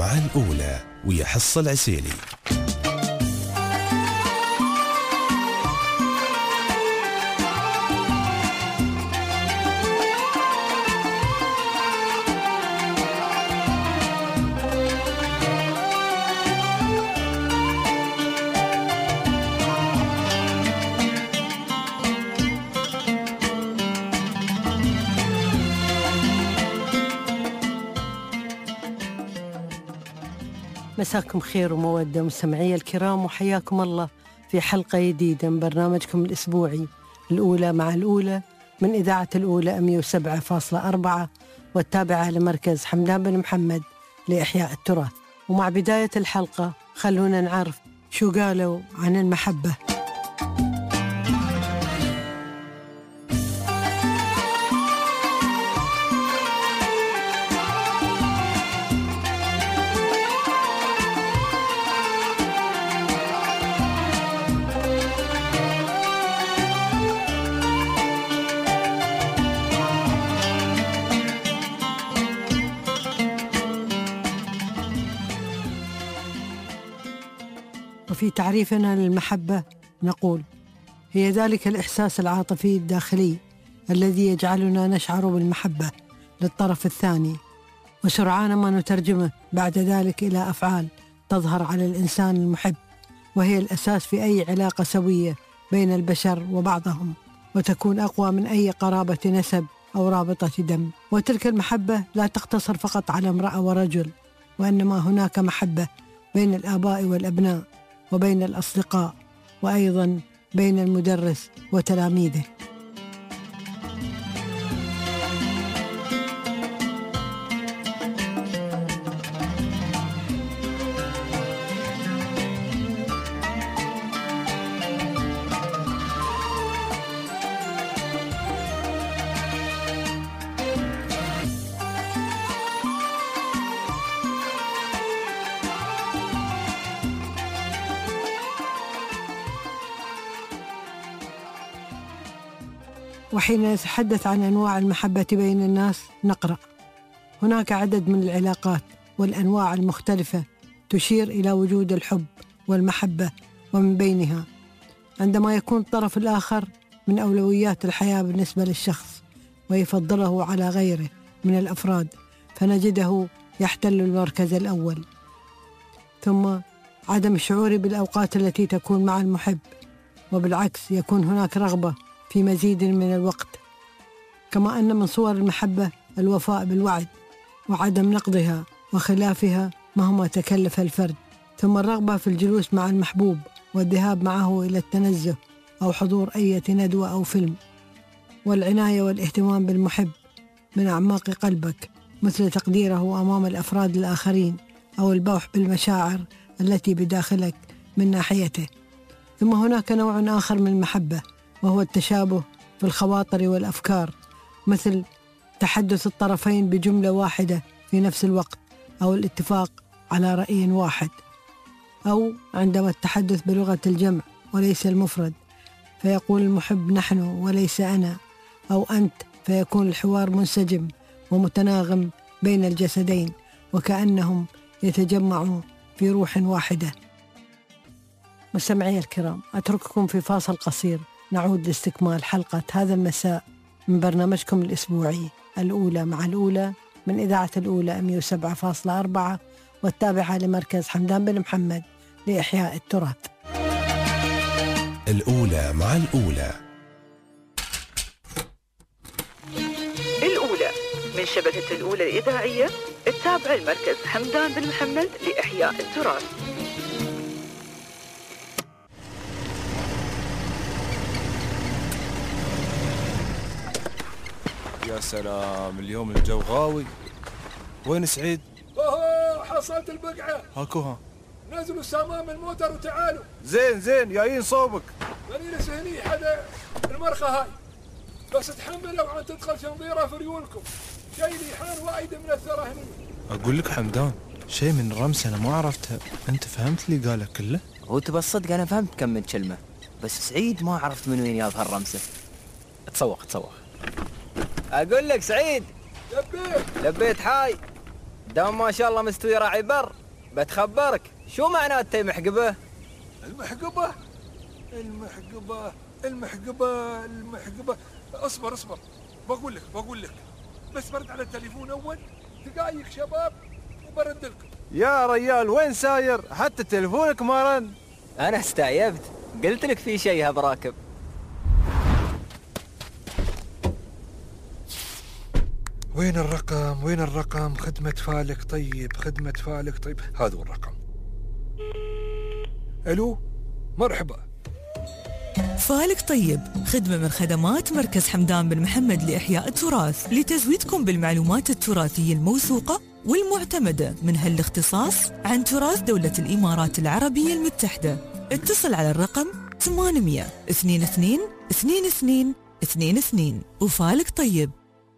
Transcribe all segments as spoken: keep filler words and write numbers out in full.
مع الأولى ويا حصة العسيلي. مساكم خير ومودة مستمعي الكرام، وحياكم الله في حلقة جديدة من برنامجكم الأسبوعي الأولى مع الأولى من إذاعة الأولى مئة وسبعة فاصلة أربعة والتابعة لمركز حمدان بن محمد لإحياء التراث. ومع بداية الحلقة خلونا نعرف شو قالوا عن المحبة. وفي تعريفنا للمحبة نقول: هي ذلك الإحساس العاطفي الداخلي الذي يجعلنا نشعر بالمحبة للطرف الثاني، وسرعان ما نترجمه بعد ذلك إلى أفعال تظهر على الإنسان المحب، وهي الأساس في أي علاقة سوية بين البشر وبعضهم، وتكون أقوى من أي قرابة نسب أو رابطة دم. وتلك المحبة لا تقتصر فقط على امرأة ورجل، وإنما هناك محبة بين الآباء والأبناء، وبين الأصدقاء، وأيضا بين المدرس وتلاميذه. وحين نتحدث عن أنواع المحبة بين الناس نقرأ: هناك عدد من العلاقات والأنواع المختلفة تشير إلى وجود الحب والمحبة، ومن بينها عندما يكون الطرف الآخر من أولويات الحياة بالنسبة للشخص ويفضله على غيره من الأفراد، فنجده يحتل المركز الأول. ثم عدم الشعور بالأوقات التي تكون مع المحب، وبالعكس يكون هناك رغبة في مزيد من الوقت. كما أن من صور المحبة الوفاء بالوعد وعدم نقضها وخلافها مهما تكلف الفرد. ثم الرغبة في الجلوس مع المحبوب والذهاب معه إلى التنزه أو حضور أي ندوة أو فيلم. والعناية والاهتمام بالمحب من أعماق قلبك، مثل تقديره أمام الأفراد الآخرين أو البوح بالمشاعر التي بداخلك من ناحيته. ثم هناك نوع آخر من المحبة، وهو التشابه في الخواطر والأفكار، مثل تحدث الطرفين بجملة واحدة في نفس الوقت، أو الاتفاق على رأي واحد، أو عندما التحدث بلغة الجمع وليس المفرد، فيقول المحب نحن وليس أنا أو أنت، فيكون الحوار منسجم ومتناغم بين الجسدين وكأنهم يتجمعوا في روح واحدة. مستمعي الكرام، أترككم في فاصل قصير، نعود لاستكمال حلقة هذا المساء من برنامجكم الأسبوعي الأولى مع الأولى من إذاعة الأولى مئة وسبعة فاصلة أربعة والتابعة لمركز حمدان بن محمد لإحياء التراث. الأولى مع الأولى. الأولى من شبكة الأولى الإذاعية التابعة لمركز حمدان بن محمد لإحياء التراث. يا سلام، اليوم الجو غاوي. وين سعيد؟ اوه، حصلت البقعة. هاكوها. نزلوا السامام الموتر وتعالوا. زين زين، جايين صوبك. بني سهني حدا المرخة هاي، بس تحملوا عن تدخل شنظيرة في ريولكم. شي ريحان وايد من الثرى هني. اقول لك حمدان، شيء من رمس انا ما عرفتها، انت فهمت اللي قاله كله؟ هو تبى الصدق انا فهمت كم من كلمة، بس سعيد ما عرفت من وين جاب هالرمسة. تسوق تسوق. اقول لك سعيد. لبيت لبيت حاي. دام ما شاء الله مستوي راعي بر، بتخبرك شو معناته محقبه؟ المحقبة المحقبة المحقبة المحقبة اصبر اصبر بقول لك بقول لك بس برد على التليفون اول دقايق شباب وبرد لكم. يا ريال وين ساير؟ حتى تلفونك ما رن. انا استعيبت، قلت لك في شيء هبراكب. وين الرقم وين الرقم؟ خدمة فالك طيب خدمة فالك طيب هذا هو الرقم. الو مرحبا. فالك طيب خدمة من خدمات مركز حمدان بن محمد لإحياء التراث لتزويدكم بالمعلومات التراثية الموثوقة والمعتمدة من هالاختصاص عن تراث دولة الإمارات العربية المتحدة. اتصل على الرقم ثمانمية اثنين اثنين اثنين اثنين اثنين اثنين. وفالك طيب.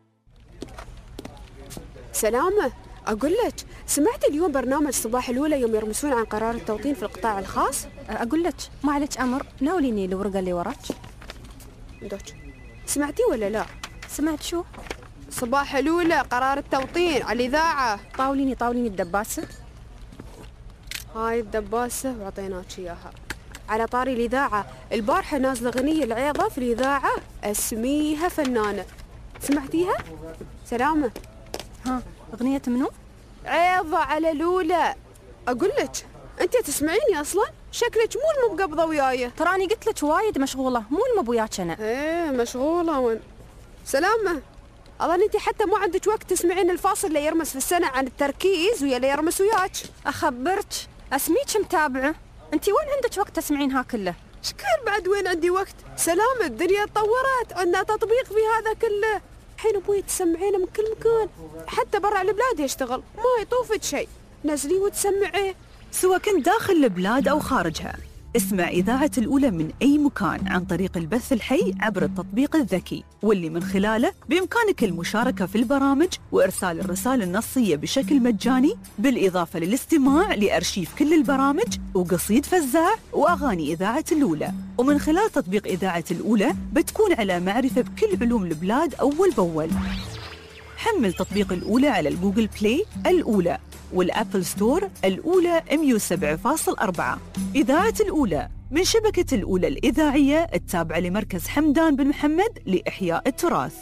سلامة، أقول لك سمعت اليوم برنامج صباح الأولى يوم يرمسون عن قرار التوطين في القطاع الخاص؟ أقول لك ما عليك أمر، ناوليني الورقة اللي وراك. دوك سمعتي ولا لا؟ سمعت شو؟ صباح الأولى قرار التوطين على الإذاعة. طاوليني طاوليني الدباسة. هاي الدباسة وعطيناك إياها. على طاري الإذاعة، البارحة نازلة غنية العيضة في الإذاعة اسميها فنانة، سمعتيها؟ سلامة. ها أغنية منو؟ عيضة على الأولى. أقول لك أنت تسمعيني أصلا؟ شكلك مو المقبضة وياي. تراني قلت لك وايد مشغولة، مو المبوياك أنا. إيه مشغولة وين؟ سلامة، أظن أنت حتى مو عندك وقت تسمعين الفاصل اللي يرمس في السنة عن التركيز ويا اللي يرمس وياك. أخبرك أسميك متابعة، أنت وين عندك وقت تسمعينها كله؟ شكر بعد وين عندي وقت؟ سلامة الدنيا تطورت، عندنا تطبيق في هذا كله. الحين ابوي تسمعينه من كل مكان، حتى برا البلاد يشتغل، ما يطوفك شيء، نزلي وتسمعيه. سواء كنت داخل البلاد أو خارجها، اسمع إذاعة الأولى من أي مكان عن طريق البث الحي عبر التطبيق الذكي، واللي من خلاله بإمكانك المشاركة في البرامج وإرسال الرسالة النصية بشكل مجاني، بالإضافة للاستماع لأرشيف كل البرامج وقصيد فزاع وأغاني إذاعة الأولى. ومن خلال تطبيق إذاعة الأولى بتكون على معرفة بكل علوم البلاد أول بأول. حمل تطبيق الأولى على الجوجل بلاي الأولى والأبل ستور الأولى مية وسبعة فاصلة أربعة. إذاعة الأولى من شبكة الأولى الإذاعية التابعة لمركز حمدان بن محمد لإحياء التراث.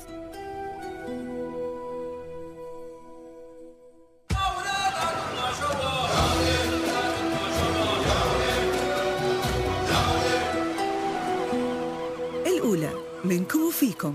الأولى منكم وفيكم.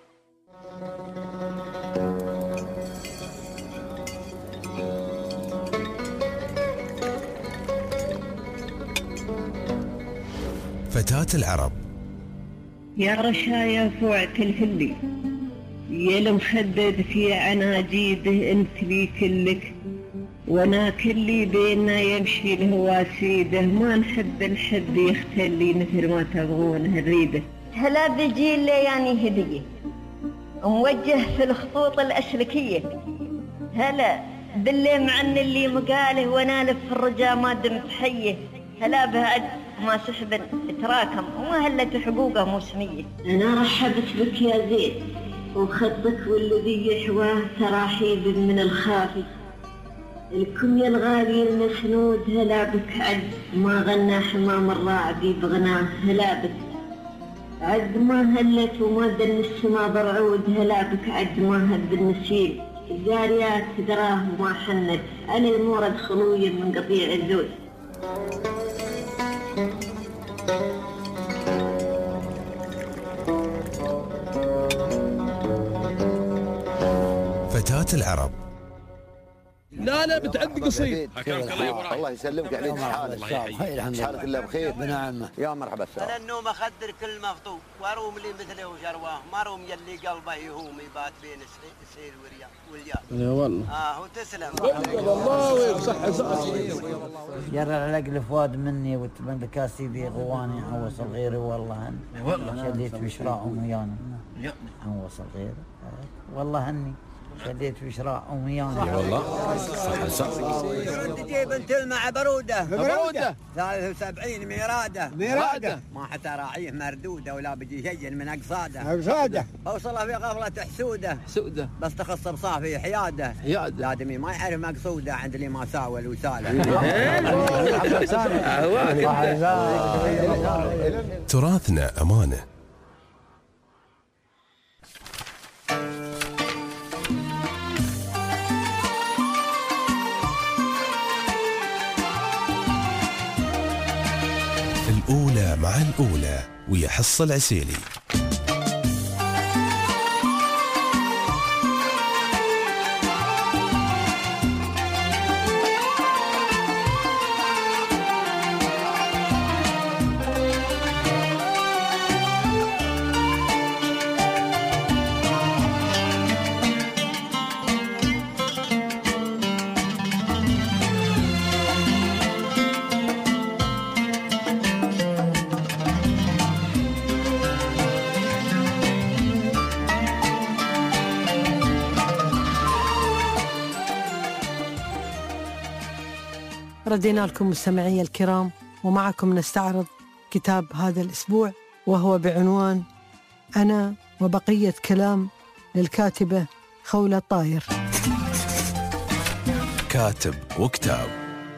فتاة العرب. يا رشايا فوعة الهلي، يا المخدد في عناجيده انت لي كلك، وانا كلي بيننا يمشي الهواسيده، ما نحب الحد يختلي مثل ما تبغون نريده. هلا بيجي لي يعني هديه موجه في الخطوط الاسلكيه، هلا باللي معن اللي مقاله وانا لف في الرجا ما دمت حيه، هلا بعد ما سحب تراكم وما هلت حقوقه موسميه. انا رحبت بك يا زيد وخطك والذي يحواه تراحيب من الخافي، الكم يا الغالي المسنود هلا بك عد ما غنى حمام الراعبي بغناه، هلا بك عد ما هلت وما دن السما برعود، هلا بك عد ما هب النسيم الجاريات دراه وما حند على المورد خلويا من قطيع الزود. فتاة العرب. لا لا بتعدي قصير. الله يسلمك عليك حالك. حالك الله بخير. بنعمه يا مرحبا. انا النوم اخدر كل مفطور واروم لي مثله وشرواه، ما روم يلي قلبه يهوم يبات بين السيل واليا. يا والله. اه وتسلم. الله ويصح صح. جرى العلق الفؤاد مني وتبند كاسي بي غواني عوص الغير والله هن. والله شديت بشراعهم ويانا. عوص الغير والله هني. شديت في شراء أميان. اي والله صح صح. تجيب انت مع برودة برودة ثلاث وسبعين ميرادة ميرادة ما حتى راعيه مردودة ولا بيجي شيء من أقصاده أقصاده بوصله في غفلة حسودة حسودة بس تخص بصافي حيادة حيادة لادمي ما يعرف مقصودة عند اللي ما ساوى وسالة. تراثنا أمانة. الأولى مع الأولى ويا حصة العسيلي. ردينا لكم مستمعي الكرام، ومعكم نستعرض كتاب هذا الأسبوع وهو بعنوان أنا وبقية كلام للكاتبة خولة طاير. كاتب وكتاب.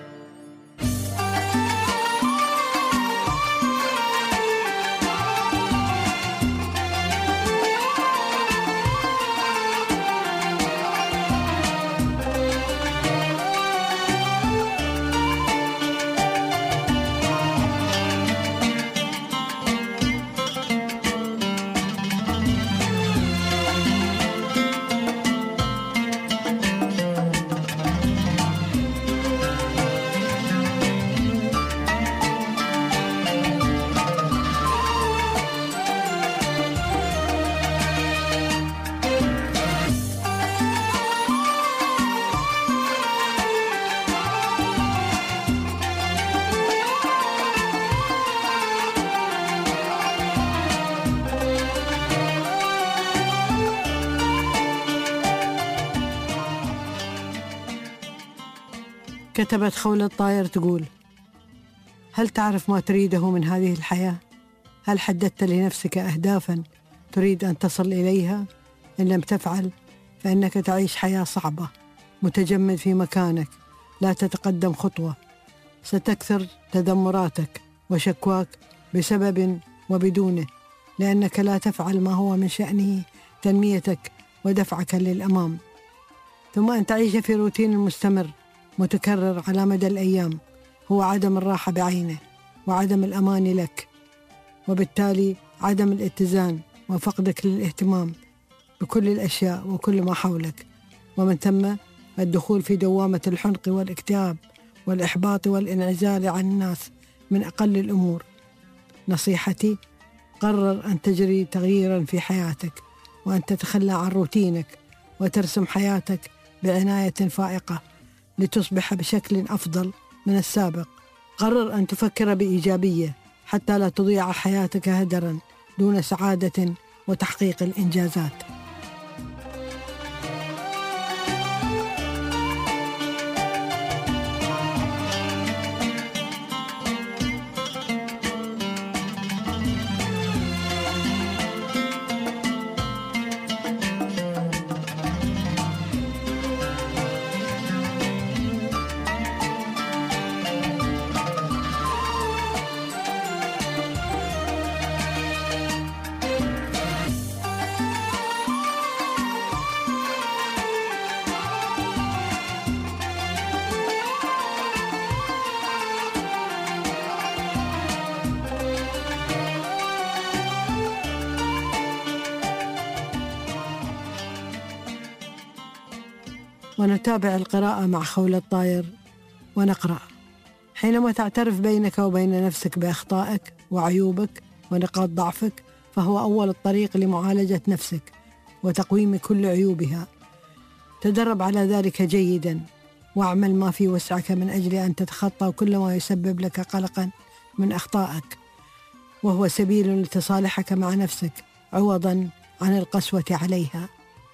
كتبت خولة طاير تقول: هل تعرف ما تريده من هذه الحياة؟ هل حددت لنفسك أهدافاً تريد أن تصل إليها؟ إن لم تفعل فإنك تعيش حياة صعبة، متجمد في مكانك، لا تتقدم خطوة، ستكثر تذمراتك وشكواك بسبب وبدونه، لأنك لا تفعل ما هو من شأنه تنميتك ودفعك للأمام. ثم أن تعيش في روتين مستمر متكرر على مدى الأيام، هو عدم الراحة بعينه وعدم الأمان لك، وبالتالي عدم الاتزان وفقدك للاهتمام بكل الأشياء وكل ما حولك، ومن ثم الدخول في دوامة الحنق والاكتئاب والإحباط والانعزال عن الناس من أقل الأمور. نصيحتي: قرر أن تجري تغييرا في حياتك، وأن تتخلى عن روتينك وترسم حياتك بعناية فائقة لتصبح بشكل أفضل من السابق. قرر أن تفكر بإيجابية حتى لا تضيع حياتك هدرا دون سعادة وتحقيق الإنجازات. ونتابع القراءة مع خولة طاير ونقرأ: حينما تعترف بينك وبين نفسك بأخطائك وعيوبك ونقاط ضعفك، فهو أول الطريق لمعالجة نفسك وتقويم كل عيوبها. تدرب على ذلك جيدا، واعمل ما في وسعك من أجل أن تتخطى كل ما يسبب لك قلقا من أخطائك، وهو سبيل لتصالحك مع نفسك عوضا عن القسوة عليها.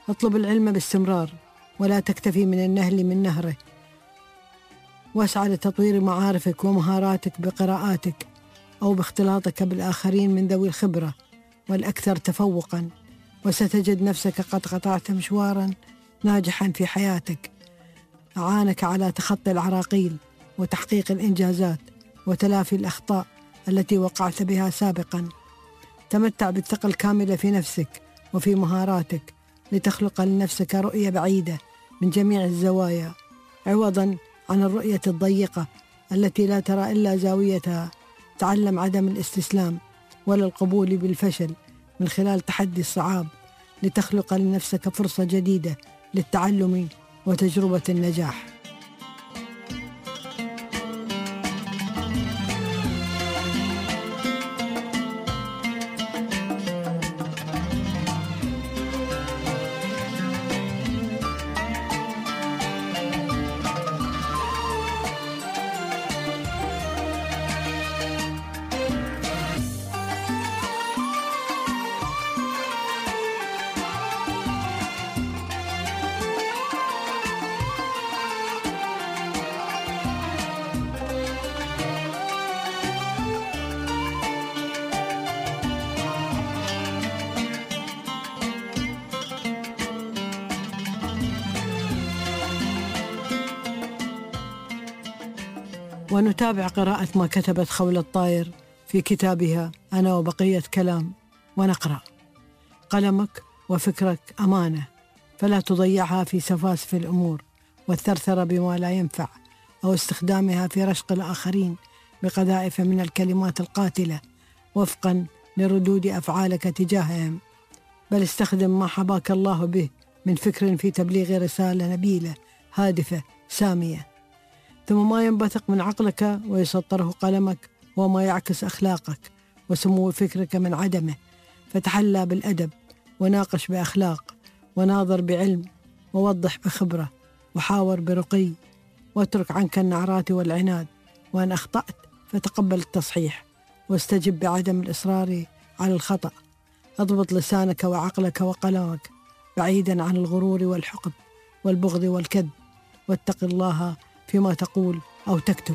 اطلب العلم باستمرار ولا تكتفي من النهل من نهره، واسعى لتطوير معارفك ومهاراتك بقراءاتك أو باختلاطك بالآخرين من ذوي الخبرة والأكثر تفوقاً، وستجد نفسك قد قطعت مشواراً ناجحاً في حياتك أعانك على تخطي العراقيل وتحقيق الإنجازات وتلافي الأخطاء التي وقعت بها سابقاً. تمتع بالثقة الكاملة في نفسك وفي مهاراتك لتخلق لنفسك رؤية بعيدة من جميع الزوايا، عوضاً عن الرؤية الضيقة التي لا ترى إلا زاويتها. تعلم عدم الاستسلام ولا القبول بالفشل من خلال تحدي الصعاب لتخلق لنفسك فرصة جديدة للتعلم وتجربة النجاح. ونتابع قراءة ما كتبت خولة طاير في كتابها أنا وبقية كلام، ونقرأ: قلمك وفكرك أمانة، فلا تضيعها في سفاسف الأمور والثرثرة بما لا ينفع، أو استخدامها في رشق الآخرين بقذائف من الكلمات القاتلة وفقا لردود أفعالك تجاههم، بل استخدم ما حباك الله به من فكر في تبليغ رسالة نبيلة هادفة سامية. ثم ما ينبثق من عقلك ويسطره قلمك هو ما يعكس أخلاقك وسمو فكرك من عدمه، فتحلى بالأدب وناقش بأخلاق وناظر بعلم ووضح بخبرة وحاور برقي، واترك عنك النعرات والعناد، وأن أخطأت فتقبل التصحيح واستجب بعدم الإصرار على الخطأ. اضبط لسانك وعقلك وقلمك بعيدا عن الغرور والحقد والبغض والكذب، واتق الله فيما تقول أو تكتب.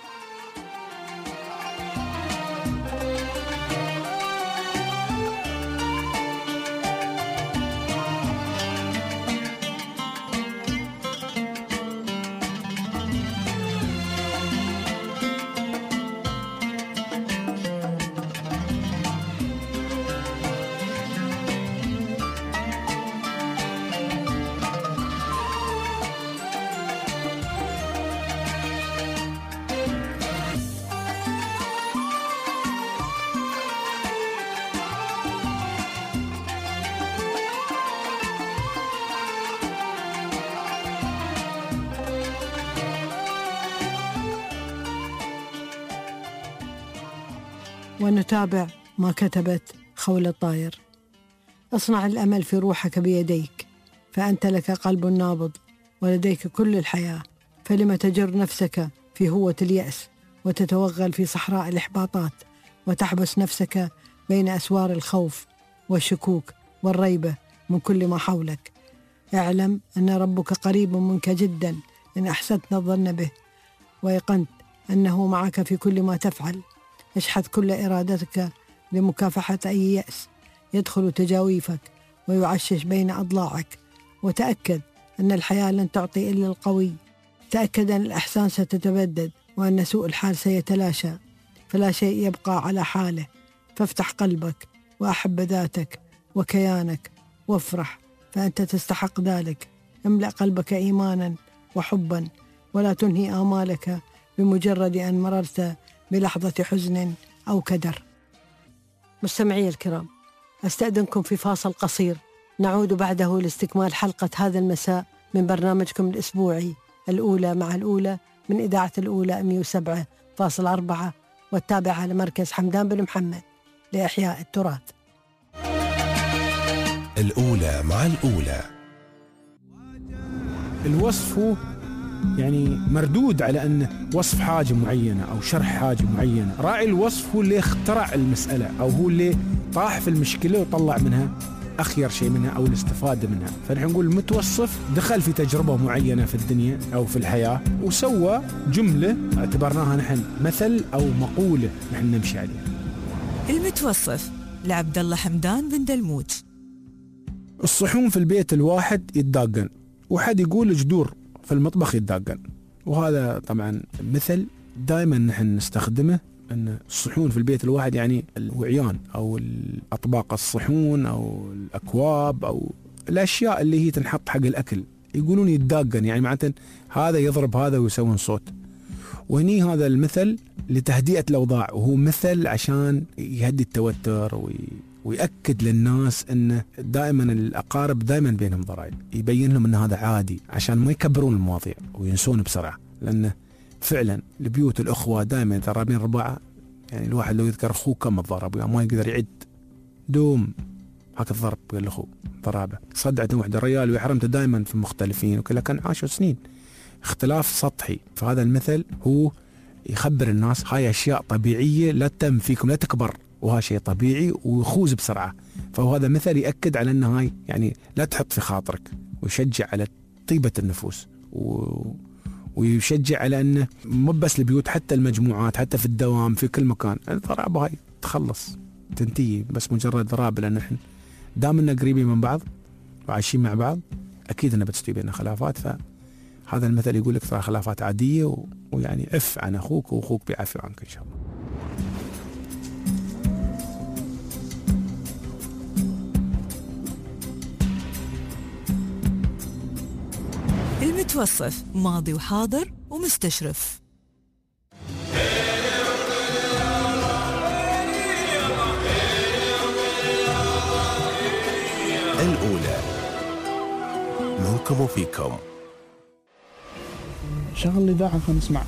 ونتابع ما كتبت خولة طاير: اصنع الأمل في روحك بيديك، فأنت لك قلب نابض ولديك كل الحياة، فلم تجر نفسك في هوة اليأس وتتوغل في صحراء الإحباطات وتحبس نفسك بين أسوار الخوف والشكوك والريبة من كل ما حولك. اعلم أن ربك قريب منك جدا إن أحسنت الظن به ويقنت أنه معك في كل ما تفعل. اشحذ كل إرادتك لمكافحة أي يأس يدخل تجاويفك ويعشش بين أضلاعك، وتأكد أن الحياة لن تعطي إلا القوي. تأكد أن الأحسان ستتبدد وأن سوء الحال سيتلاشى، فلا شيء يبقى على حاله. فافتح قلبك وأحب ذاتك وكيانك وافرح، فأنت تستحق ذلك. املأ قلبك إيمانا وحبا، ولا تنهي آمالك بمجرد أن مررت بلحظة حزن أو كدر. مستمعي الكرام، أستأذنكم في فاصل قصير، نعود بعده لاستكمال حلقة هذا المساء من برنامجكم الأسبوعي الأولى مع الأولى من إذاعة الأولى مئة وسبعة فاصلة أربعة والتابعة لمركز حمدان بن محمد لإحياء التراث. الأولى مع الأولى. الوصف هو يعني مردود على أن وصف حاجة معينة أو شرح حاجة معينة. راعي الوصف هو اللي اخترع المسألة أو هو اللي طاح في المشكلة وطلع منها أخير شيء منها أو الاستفادة منها. فنحن نقول المتوصف دخل في تجربة معينة في الدنيا أو في الحياة وسوى جملة اعتبرناها نحن مثل أو مقولة نحن نمشي عليها. المتوصف لعبد الله حمدان بن دلموج. الصحون في البيت الواحد يتداقن، وحد يقول جدور في المطبخ يتداقن. وهذا طبعا مثل دائما نحن نستخدمه، أن الصحون في البيت الواحد يعني الوعيان أو الأطباق الصحون أو الأكواب أو الأشياء اللي هي تنحط حق الأكل، يقولون يتداقن يعني معناته هذا يضرب هذا ويسوون صوت. وهني هذا المثل لتهدئة الأوضاع، وهو مثل عشان يهدي التوتر وي ويأكد للناس أن دائما الأقارب دائما بينهم ضرائب، يبين لهم أن هذا عادي عشان ما يكبرون المواضيع وينسون بسرعة. لأنه فعلا البيوت الأخوة دائما ضرابين رباعة، يعني الواحد لو يذكر أخوه كم الضرب يعني ما يقدر يعد دوم هاك الضرب قال له أخوه ضرابة. صدعت وحدة ريال وحرمته دائما في مختلفين وكلها كان عاشوا سنين، اختلاف سطحي. فهذا المثل هو يخبر الناس هاي أشياء طبيعية لا تتم فيكم لا تكبر، وهذا شيء طبيعي ويخوز بسرعة. فهو هذا مثل يأكد على أن هاي يعني لا تحط في خاطرك، ويشجع على طيبة النفوس و... ويشجع على أنه مو بس البيوت حتى المجموعات حتى في الدوام في كل مكان الضرابة هاي تخلص تنتهي، بس مجرد ضرابة. لأن نحن دامنا قريبين من بعض وعايشين مع بعض أكيد أنه بتستوي بيننا خلافات. فهذا المثل يقول لك ترى خلافات عادية و... ويعني عف عن أخوك وأخوك بيعفو عنك إن شاء الله. المتوصف ماضي وحاضر ومستشرف. الأولى منكم وفيكم. شغل الإذاعة خلينا نسمع.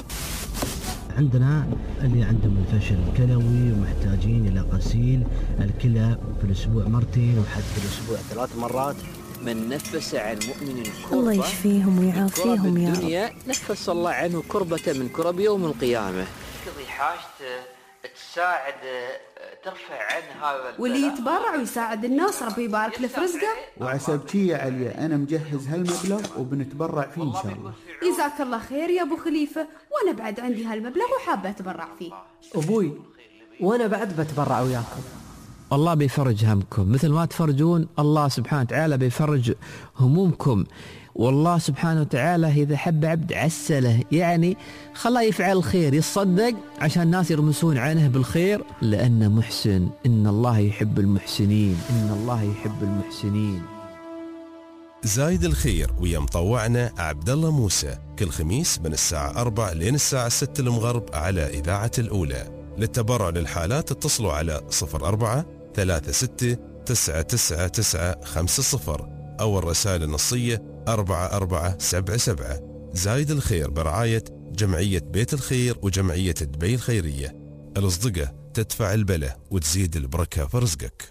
عندنا اللي عندهم الفشل الكلوي ومحتاجين إلى غسيل الكلى في الأسبوع مرتين وحتى في الأسبوع ثلاث مرات. من نفس عن مؤمن كربة الله يشفيهم ويعافيهم يا رب. نفس الله عنه كربة من كرب يوم القيامة. تقضي حاجته تساعد ترفع عن هذا، واللي يتبرع ويساعد الناس ربي يبارك له في رزقه. وعسبتي يا علي أنا مجهز هالمبلغ وبنتبرع فيه إن شاء الله. جزاك الله خير يا أبو خليفة، وأنا بعد عندي هالمبلغ وحابة أتبرع فيه. أبوي وأنا بعد بتبرع وياكم. الله بيفرج همكم مثل ما تفرجون، الله سبحانه وتعالى بيفرج همومكم. والله سبحانه وتعالى إذا حب عبد عسله، يعني خلاه يفعل الخير يتصدق عشان الناس يرمسون عنه بالخير، لأنه محسن. إن الله يحب المحسنين، إن الله يحب المحسنين. زايد الخير ويا مطوعنا عبد الله موسى كل خميس من الساعة أربع لين الساعة ستة المغرب على إذاعة الأولى. للتبرع للحالات اتصلوا على صفر أربعة ثلاثة ستة تسعة تسعة تسعة خمسة صفر أو الرسائل النصية أربعة أربعة سبعة سبعة. زايد الخير برعاية جمعية بيت الخير وجمعية دبي الخيرية. الأصدقة تدفع البلة وتزيد البركة في رزقك.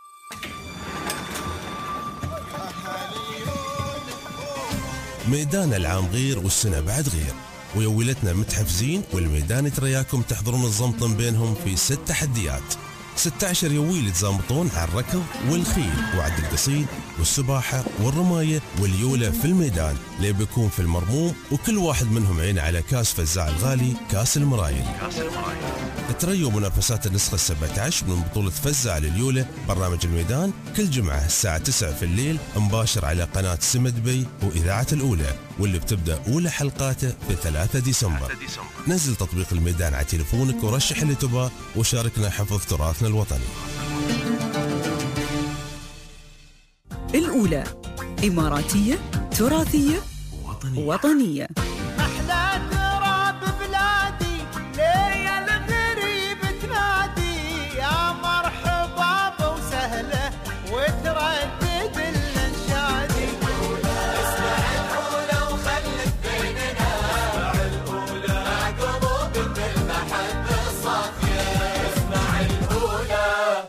ميدان العام غير والسنة بعد غير، ويولتنا متحفزين والميدان ترياكم تحضرون الزمطن بينهم في ست تحديات. ستة عشر يويل يتزامطون على الركض والخيل وعد القصيد والسباحة والرماية واليولة في الميدان اللي بيكون في المرموم، وكل واحد منهم عين على كاس فزاع الغالي كاس المرايل. تريوا منافسات النسخة السبعة عشر من بطولة فزاع لليولة برنامج الميدان كل جمعة الساعة تسعة في الليل مباشر على قناة سما دبي وإذاعة الأولى، واللي بتبدأ أولى حلقاته في ثلاثة ديسمبر. نزل تطبيق الميدان على تليفونك ورشح اللي تبغاه وشاركنا حفظ تراثنا الوطني. الأولى إماراتية تراثية وطنية, وطنية. أحلى تراب بلادي ليا الغريب تنادي يا مرحبا بوسهله وتردد الانشادي. اسمع الأولى وخلك بيننا، اسمع الأولى مع قلوب بالمحبة الصافية. اسمع الأولى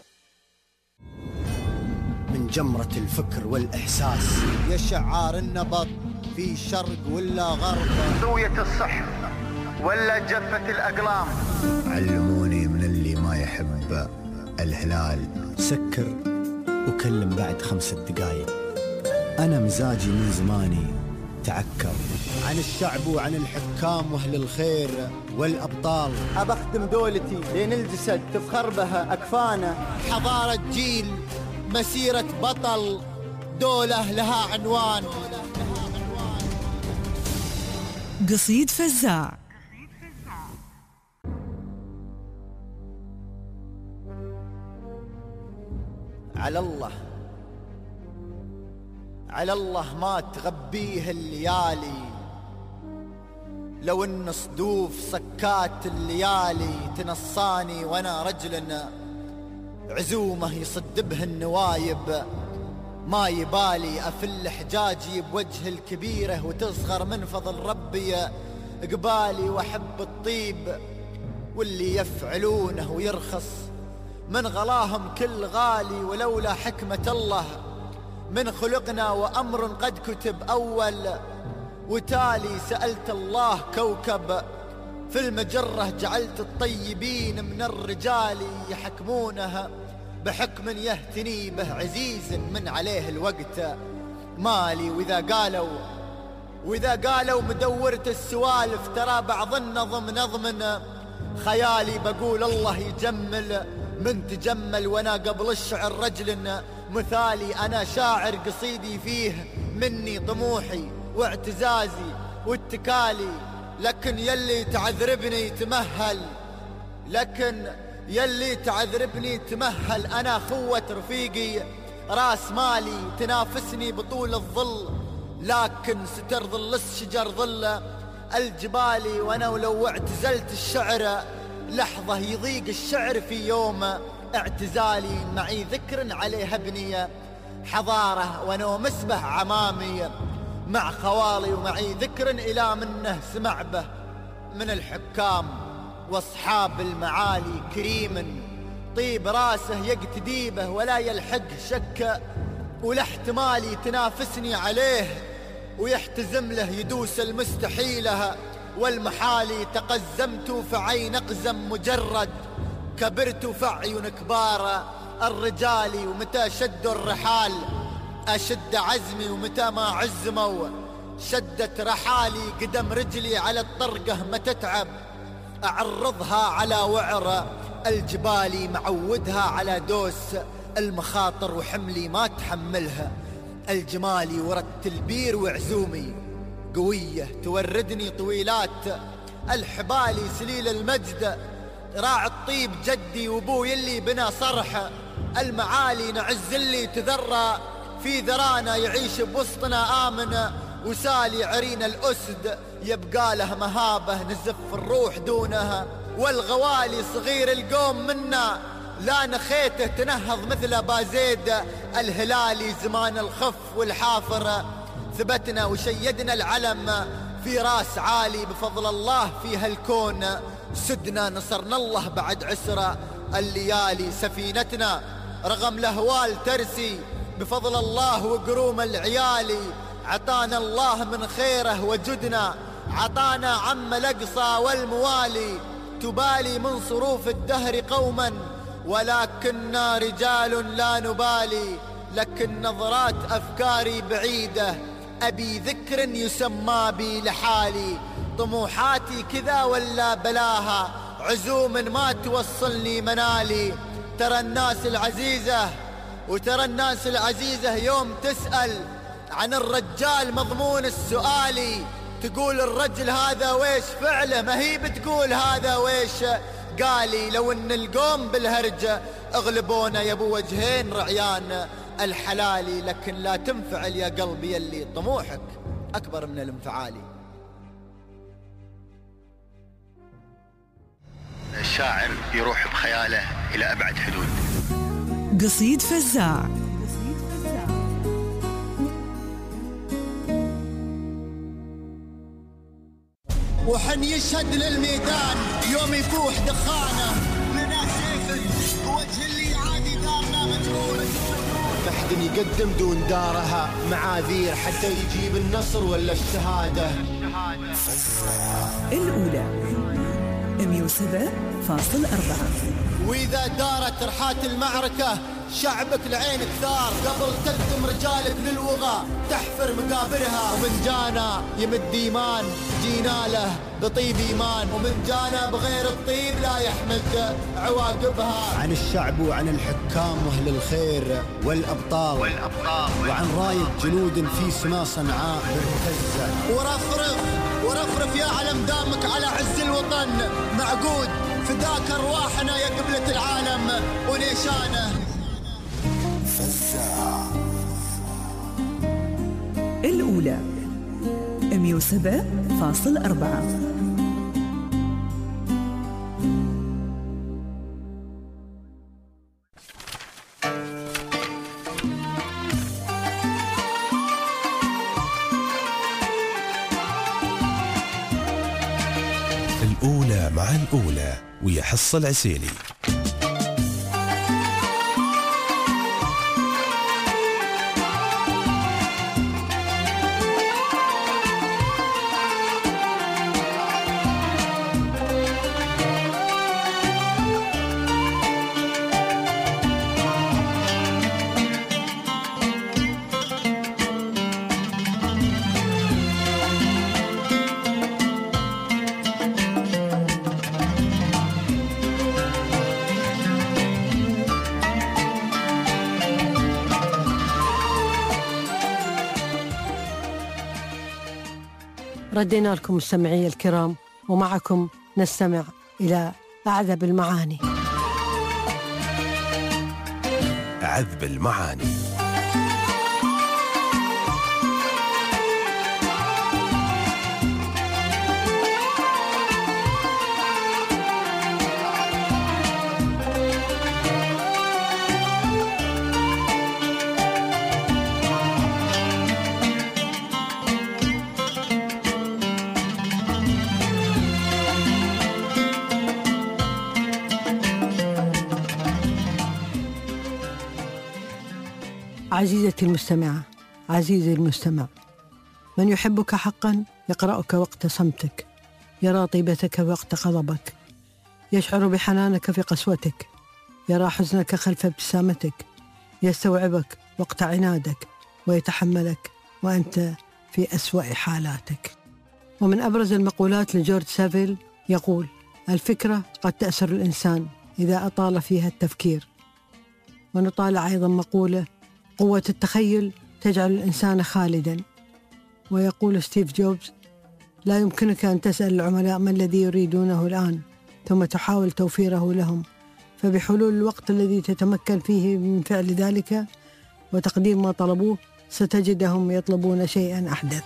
من جمرة الفكر والإحساس يا شعار النبض في شرق ولا غرب، زوية الصح ولا جفة الأقلام. علموني من اللي ما يحب الهلال سكر وكلم بعد خمسة دقايق. أنا مزاجي من زماني تعكر عن الشعب وعن الحكام وأهل الخير والأبطال. أبخدم دولتي لين الجسد تفخر بها أكفانه. حضارة جيل، مسيرة بطل، دولة لها عنوان. قصيد فزاع. على الله على الله ما تغبيه الليالي، لو ان صدوف سكات الليالي تنصاني وانا رجل عزومه يصد به النوايب. ما يبالي افل حجاجي بوجه الكبيره وتصغر من فضل ربي قبالي، واحب الطيب واللي يفعلونه ويرخص من غلاهم كل غالي. ولولا حكمة الله من خلقنا وأمر قد كتب أول وتالي، سألت الله كوكب في المجرة جعلت الطيبين من الرجال يحكمونها بحكم يهتني به عزيز من عليه الوقت مالي. وإذا قالوا وإذا قالوا مدورة السوالف ترى بعض النظم نظم خيالي، بقول الله يجمل من تجمل وانا قبل الشعر رجل مثالي. انا شاعر قصيدي فيه مني طموحي واعتزازي واتكالي، لكن يلي تعذربني تمهل لكن يلي تعذربني تمهل. انا خوة رفيقي راس مالي تنافسني بطول الظل، لكن سترظل الشجر ظل الجبالي. وانا ولو اعتزلت الشعر لحظة يضيق الشعر في يوم اعتزالي. معي ذكر عليه ابني حضارة وانا مسبح عمامي مع خوالي، ومعي ذكر الى منه سمع به من الحكام واصحاب المعالي. كريم طيب راسه يقتدي به ولا يلحق شك، ولا احتمالي تنافسني عليه ويحتزم له يدوس المستحيله والمحالي. تقزمت فعين أقزم مجرد، كبرت فعيون كبار الرجال. ومتى شدوا الرحال أشد عزمي، ومتى ما عزموا شدت رحالي. قدم رجلي على الطرقة ما تتعب أعرضها على وعر الجبال، معودها على دوس المخاطر وحملي ما تحملها الجمالي. وردت البير وعزومي قوية توردني طويلات الحبالي. سليل المجد راعي الطيب جدي وابوي اللي بنا صرح المعالي. نعز اللي تذرى في ذرانا يعيش بوسطنا آمن وسالي. عرين الأسد يبقى له مهابة نزف الروح دونها، والغوالي صغير القوم منا لا نخيته تنهض مثل بازيد الهلالي. زمان الخف والحافر ثبتنا وشيدنا العلم في راس عالي. بفضل الله في هالكون سدنا نصرنا الله بعد عسر الليالي. سفينتنا رغم الأهوال ترسي بفضل الله وقروم العيالي. عطانا الله من خيره وجدنا عطانا عم الأقصى والموالي. تبالي من صروف الدهر قوما ولكننا رجال لا نبالي. لكن نظرات أفكاري بعيدة أبي ذكر يسمى بي لحالي. طموحاتي كذا ولا بلاها عزوم ما توصلني منالي. ترى الناس العزيزة وترى الناس العزيزة يوم تسأل عن الرجال مضمون السؤالي تقول الرجل هذا ويش فعله، ما هي بتقول هذا ويش قالي. لو ان القوم بالهرجة اغلبونا يا ابو وجهين رعيان الحلالي. لكن لا تنفعل يا قلبي اللي طموحك اكبر من الانفعالي. الشاعر يروح بخياله الى ابعد حدود. قصيد فزاع. وحن يشهد للميدان يوم يفوح دخانه لنا سيف وجه اللي عادي دارنا مجنون. محد يقدم دون دارها معاذير حتى يجيب النصر ولا الشهادة. الأولى مئة وسبعة فاصلة أربعة. وإذا دارت رحات المعركة شعبك لعينك ثار قبل تقدم رجالك للوغى تحفر مقابرها. ومن جانا يمد إيمان جينا له بطيب إيمان، ومن جانا بغير الطيب لا يحمد عواقبها. عن الشعب وعن الحكام وأهل الخير والأبطال, والأبطال وعن راية جنود في سما صنعاء مرتزة. ورفرف ورفرف يا علم دامك على عز الوطن معقود، فداك أرواحنا يا قبلة العالم ونيشانه. فزاع الأولى مية وسبعة فاصل أربعة. الأولى مع الأولى ويا حصة العسيلي. ردينا لكم مستمعي الكرام، ومعكم نستمع إلى أعذب المعاني. عذب المعاني. عزيزتي المستمعة، عزيزي المستمع، من يحبك حقا يقرأك وقت صمتك، يرى طيبتك وقت غضبك، يشعر بحنانك في قسوتك، يرى حزنك خلف ابتسامتك، يستوعبك وقت عنادك، ويتحملك وأنت في أسوأ حالاتك. ومن أبرز المقولات لجورج سافيل يقول: الفكرة قد تأسر الإنسان إذا أطال فيها التفكير. ونطالع أيضا مقولة: قوة التخيل تجعل الإنسان خالدا. ويقول ستيف جوبز: لا يمكنك أن تسأل العملاء ما الذي يريدونه الآن ثم تحاول توفيره لهم، فبحلول الوقت الذي تتمكن فيه من فعل ذلك وتقديم ما طلبوه ستجدهم يطلبون شيئا أحدث.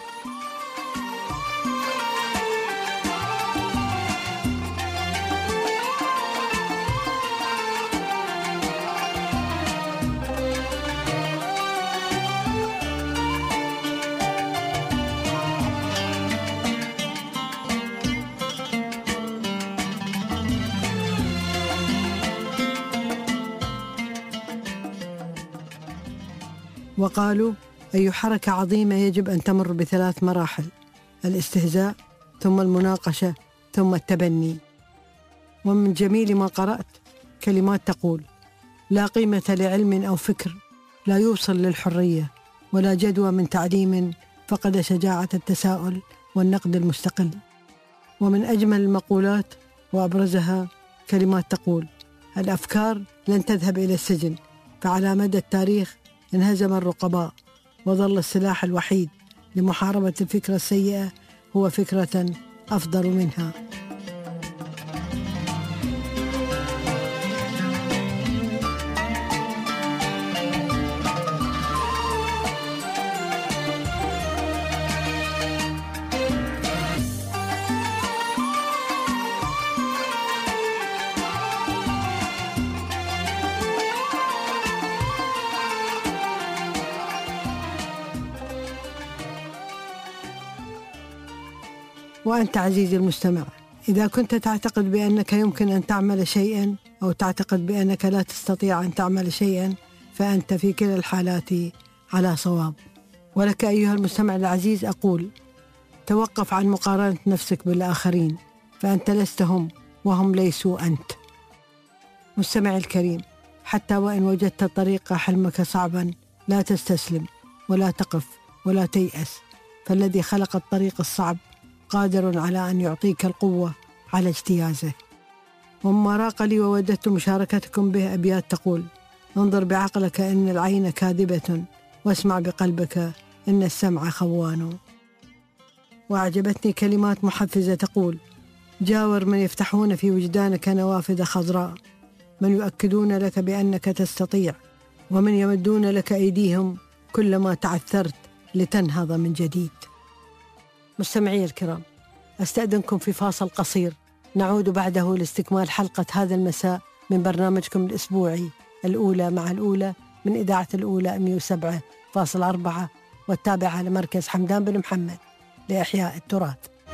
وقالوا: أي حركة عظيمة يجب أن تمر بثلاث مراحل: الاستهزاء، ثم المناقشة، ثم التبني. ومن جميل ما قرأت كلمات تقول: لا قيمة لعلم أو فكر لا يوصل للحرية، ولا جدوى من تعليم فقد شجاعة التساؤل والنقد المستقل. ومن أجمل المقولات وأبرزها كلمات تقول: الأفكار لن تذهب إلى السجن، فعلى مدى التاريخ انهزم الرقباء، وظل السلاح الوحيد لمحاربة الفكرة السيئة هو فكرة أفضل منها. وأنت عزيزي المستمع، إذا كنت تعتقد بأنك يمكن أن تعمل شيئا أو تعتقد بأنك لا تستطيع أن تعمل شيئا، فأنت في كلا الحالات على صواب. ولك أيها المستمع العزيز أقول: توقف عن مقارنة نفسك بالآخرين، فأنت لست هم وهم ليسوا أنت. مستمعي الكريم، حتى وإن وجدت طريق حلمك صعبا لا تستسلم ولا تقف ولا تيأس، فالذي خلق الطريق الصعب قادر على أن يعطيك القوة على اجتيازه. وما راق لي ووددت مشاركتكم به أبيات تقول: انظر بعقلك إن العين كاذبة، واسمع بقلبك إن السمع خوان. وأعجبتني كلمات محفزة تقول: جاور من يفتحون في وجدانك نوافذ خضراء، من يؤكدون لك بأنك تستطيع، ومن يمدون لك أيديهم كلما تعثرت لتنهض من جديد. مستمعي الكرام، أستأذنكم في فاصل قصير، نعود بعده لاستكمال حلقة هذا المساء من برنامجكم الأسبوعي الأولى مع الأولى من إذاعة الأولى مئة وسبعة فاصلة أربعة والتابعة لمركز حمدان بن محمد لإحياء التراث.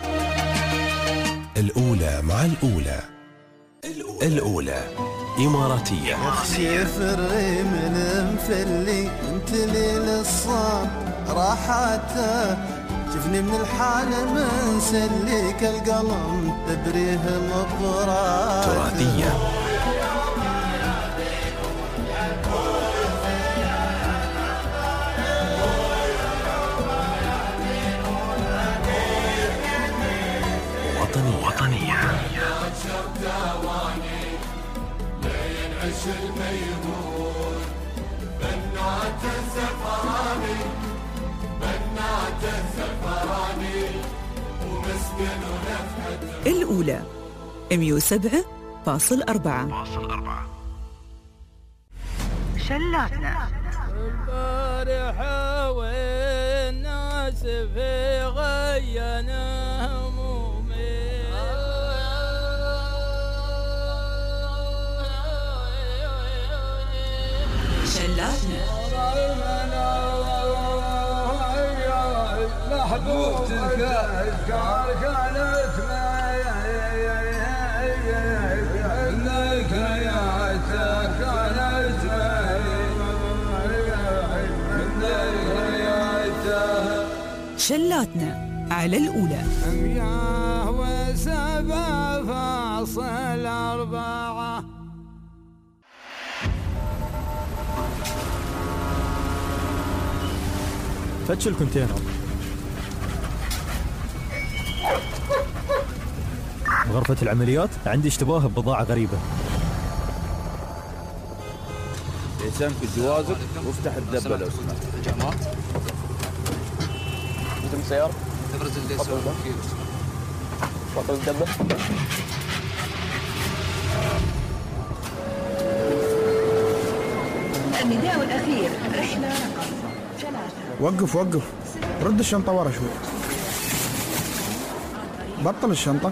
الأولى مع الأولى. الأولى إماراتية. أخشي فري من مفلي انت لي للصاب راحته، شفني من الحال من سليك القلم تبريه مبرات تراثية. وطنية. وطنية. الميمون بنات الزفراني بنات الزفراني ومسكن ونفحة. الأولى مئة وسبعة فاصلة أربعة. شلاتنا البارحة والناس في غينا محبوبتك كانت منك رياتك كانت منك. شلاتنا على الأولى مياه وسبع فاصل أربعة. فتش الكونتينر. غرفة العمليات عندي اشتباه ببضاعة غريبة. يسامك جوازك وافتح الدبة لو سمحت. جماعة انت من السيارة؟ ابرز اللي يسوي كيلو. بطل الدبة. النداء الأخير رحلة رقم ثلاثة. وقف وقف، رد الشنطة ورا شوي. بطل الشنطة.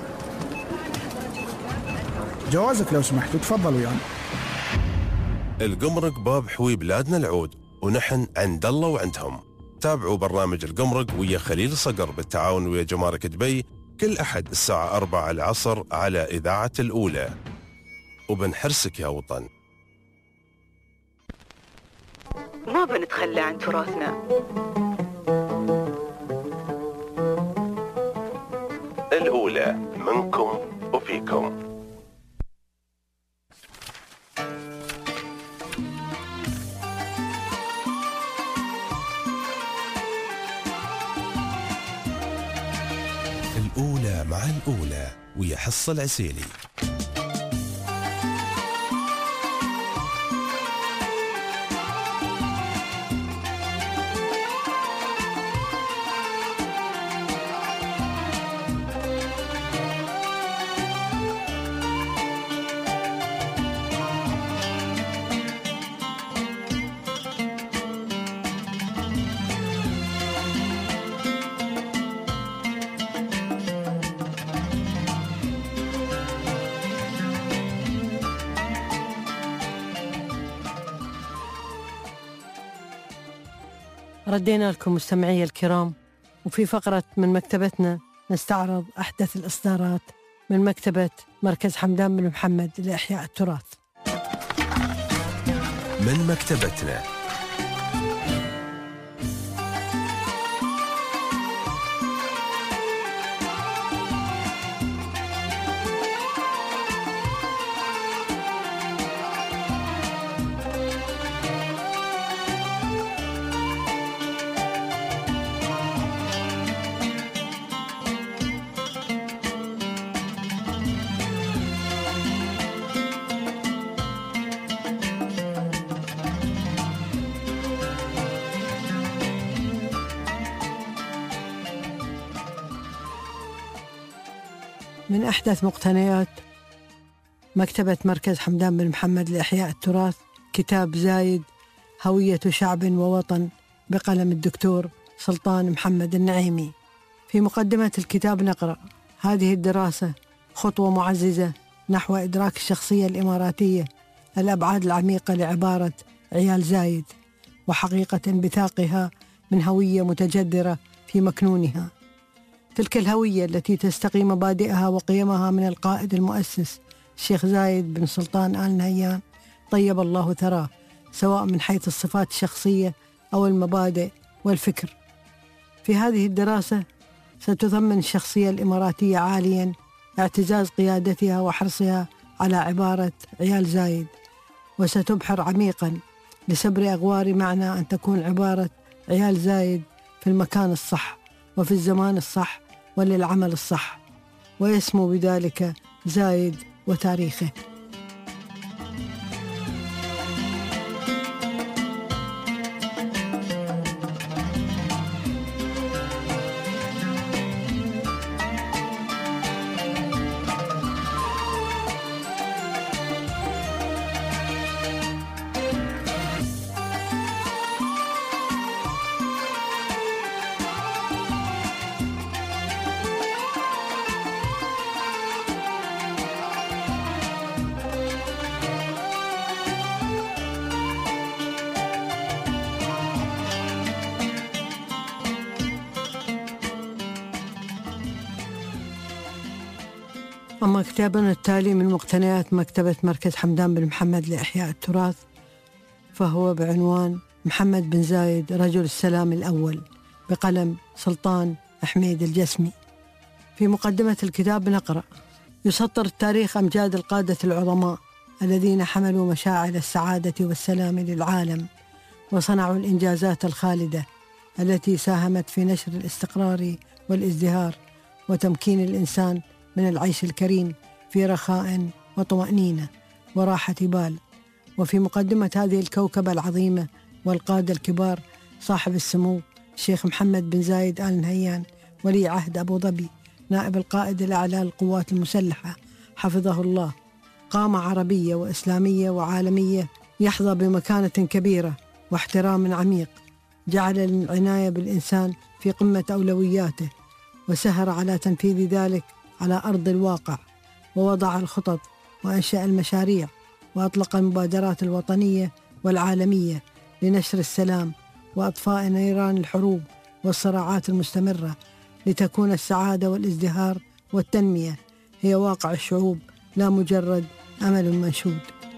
جوازك لو سمحت وتفضل ويانا. القمرق باب حوي بلادنا العود، ونحن عند الله وعندهم. تابعوا برنامج القمرق ويا خليل صقر بالتعاون ويا جمارك دبي كل أحد الساعة أربعة العصر على إذاعة الأولى. وبنحرسك يا وطن. ما بنتخلى عن تراثنا. الأولى منكم وفيكم. الأولى مع الأولى ويا حصة العسيلي. ردينا لكم مستمعي الكرام، وفي فقرة من مكتبتنا نستعرض أحدث الإصدارات من مكتبة مركز حمدان بن محمد لإحياء التراث. من مكتبتنا. من أحدث مقتنيات مكتبة مركز حمدان بن محمد لإحياء التراث كتاب زايد هوية شعب ووطن بقلم الدكتور سلطان محمد النعيمي. في مقدمة الكتاب نقرأ: هذه الدراسة خطوة معززة نحو إدراك الشخصية الإماراتية الأبعاد العميقة لعبارة عيال زايد، وحقيقة انبثاقها من هوية متجذرة في مكنونها، تلك الهوية التي تستقي مبادئها وقيمها من القائد المؤسس الشيخ زايد بن سلطان آل نهيان طيب الله ثراه، سواء من حيث الصفات الشخصية أو المبادئ والفكر. في هذه الدراسة ستثمن الشخصية الإماراتية عالياً اعتزاز قيادتها وحرصها على عبارة عيال زايد، وستبحر عميقاً لسبر أغوار معنى أن تكون عبارة عيال زايد في المكان الصح وفي الزمان الصح وللعمل الصح، ويسمو بذلك زايد وتاريخه. أما كتابنا التالي من مقتنيات مكتبة مركز حمدان بن محمد لإحياء التراث فهو بعنوان محمد بن زايد رجل السلام الأول بقلم سلطان حميد الجسمي. في مقدمة الكتاب نقرأ: يسطر التاريخ أمجاد القادة العظماء الذين حملوا مشاعل السعادة والسلام للعالم، وصنعوا الإنجازات الخالدة التي ساهمت في نشر الاستقرار والازدهار وتمكين الإنسان من العيش الكريم في رخاء وطمأنينة وراحة بال. وفي مقدمة هذه الكوكبة العظيمة والقادة الكبار صاحب السمو الشيخ محمد بن زايد آل نهيان ولي عهد أبو ظبي نائب القائد الأعلى للقوات المسلحة حفظه الله، قامة عربية وإسلامية وعالمية يحظى بمكانة كبيرة واحترام عميق، جعل العناية بالإنسان في قمة أولوياته، وسهر على تنفيذ ذلك على أرض الواقع، ووضع الخطط وأنشأ المشاريع وأطلق المبادرات الوطنية والعالمية لنشر السلام وأطفاء نيران الحروب والصراعات المستمرة، لتكون السعادة والازدهار والتنمية هي واقع الشعوب لا مجرد أمل منشود.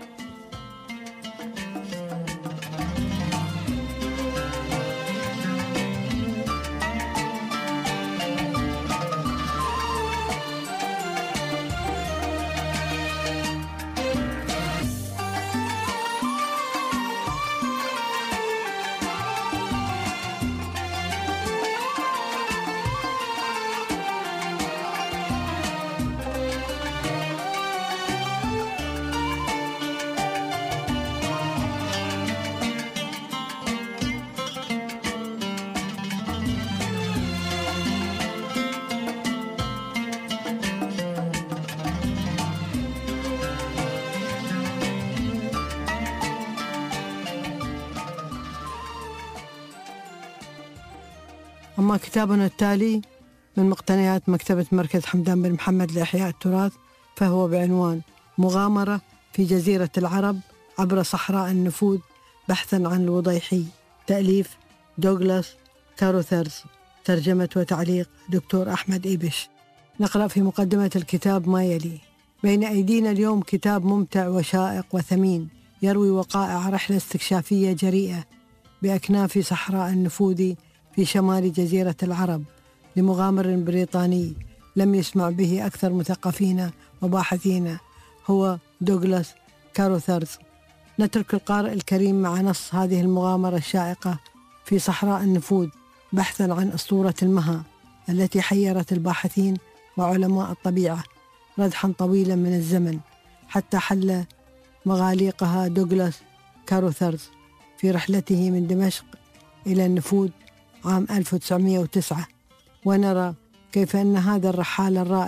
أما كتابنا التالي من مقتنيات مكتبة مركز حمدان بن محمد لإحياء التراث فهو بعنوان مغامرة في جزيرة العرب عبر صحراء النفوذ بحثا عن الوضيحي، تأليف دوغلاس كاروثرز، ترجمة وتعليق دكتور أحمد إيبش. نقرأ في مقدمة الكتاب ما يلي: بين أيدينا اليوم كتاب ممتع وشائق وثمين يروي وقائع رحلة استكشافية جريئة بأكناف صحراء النفوذ في شمال جزيرة العرب لمغامر بريطاني لم يسمع به أكثر مثقفين وباحثين، هو دوغلاس كاروثرز. نترك القارئ الكريم مع نص هذه المغامرة الشائقة في صحراء النفوذ بحثا عن أسطورة المها التي حيرت الباحثين وعلماء الطبيعة ردحا طويلا من الزمن، حتى حل مغاليقها دوغلاس كاروثرز في رحلته من دمشق إلى النفوذ عام ألف وتسعمائة وتسعة. ونرى كيف أن هذا الرحال الرائد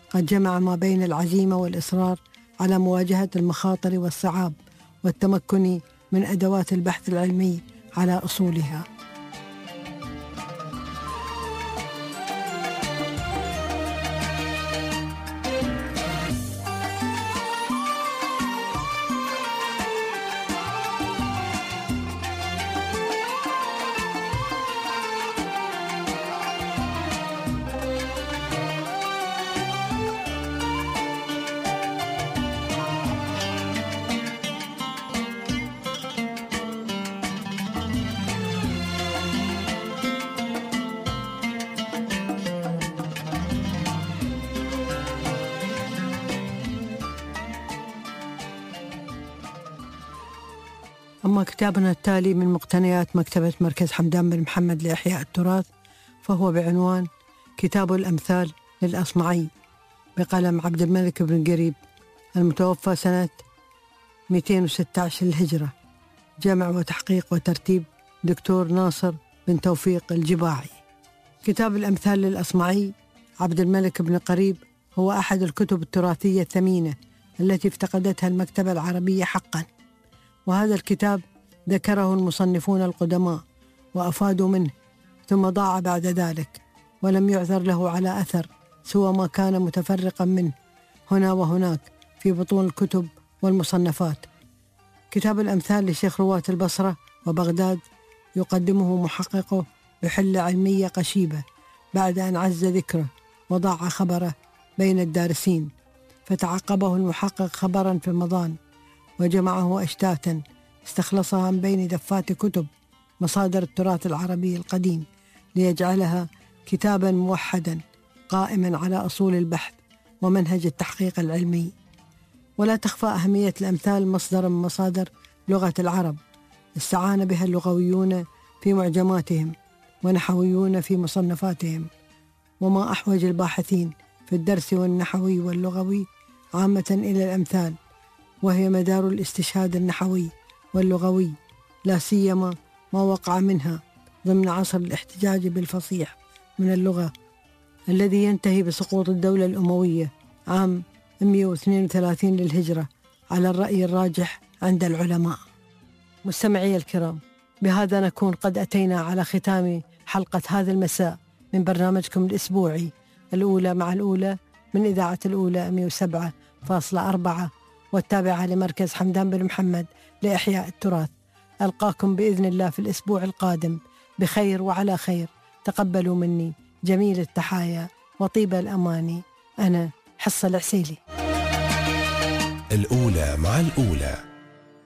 قد جمع ما بين العزيمة والإصرار على مواجهة المخاطر والصعاب والتمكن من أدوات البحث العلمي على أصولها. أما كتابنا التالي من مقتنيات مكتبة مركز حمدان بن محمد لإحياء التراث فهو بعنوان كتاب الأمثال للأصمعي بقلم عبد الملك بن قريب المتوفى سنة مئتين وستة عشر للهجرة، جمع وتحقيق وترتيب دكتور ناصر بن توفيق الجباعي. كتاب الأمثال للأصمعي عبد الملك بن قريب هو أحد الكتب التراثية الثمينة التي افتقدتها المكتبة العربية حقاً، وهذا الكتاب ذكره المصنفون القدماء وأفادوا منه ثم ضاع بعد ذلك ولم يعثر له على أثر سوى ما كان متفرقا منه هنا وهناك في بطون الكتب والمصنفات. كتاب الأمثال لشيخ رواة البصرة وبغداد يقدمه محققه بحلة علمية قشيبة بعد أن عز ذكره وضاع خبره بين الدارسين، فتعقبه المحقق خبرا في المضان وجمعه أشتاتا استخلصها من بين دفات كتب مصادر التراث العربي القديم ليجعلها كتابا موحدا قائما على أصول البحث ومنهج التحقيق العلمي. ولا تخفى أهمية الأمثال مصدر من مصادر لغة العرب استعان بها اللغويون في معجماتهم ونحويون في مصنفاتهم، وما أحوج الباحثين في الدرس والنحوي واللغوي عامة إلى الأمثال، وهي مدار الاستشهاد النحوي واللغوي، لا سيما ما وقع منها ضمن عصر الاحتجاج بالفصيح من اللغة الذي ينتهي بسقوط الدولة الأموية عام مئة واثنين وثلاثين للهجرة على الرأي الراجح عند العلماء. مستمعي الكرام، بهذا نكون قد أتينا على ختام حلقة هذا المساء من برنامجكم الأسبوعي الأولى مع الأولى من إذاعة الأولى مئة وسبعة فاصلة أربعة والتابعة لمركز حمدان بن محمد لإحياء التراث. ألقاكم بإذن الله في الأسبوع القادم بخير وعلى خير. تقبلوا مني جميل التحايا وطيب الأماني. أنا حصة العسيلي. الأولى مع الأولى.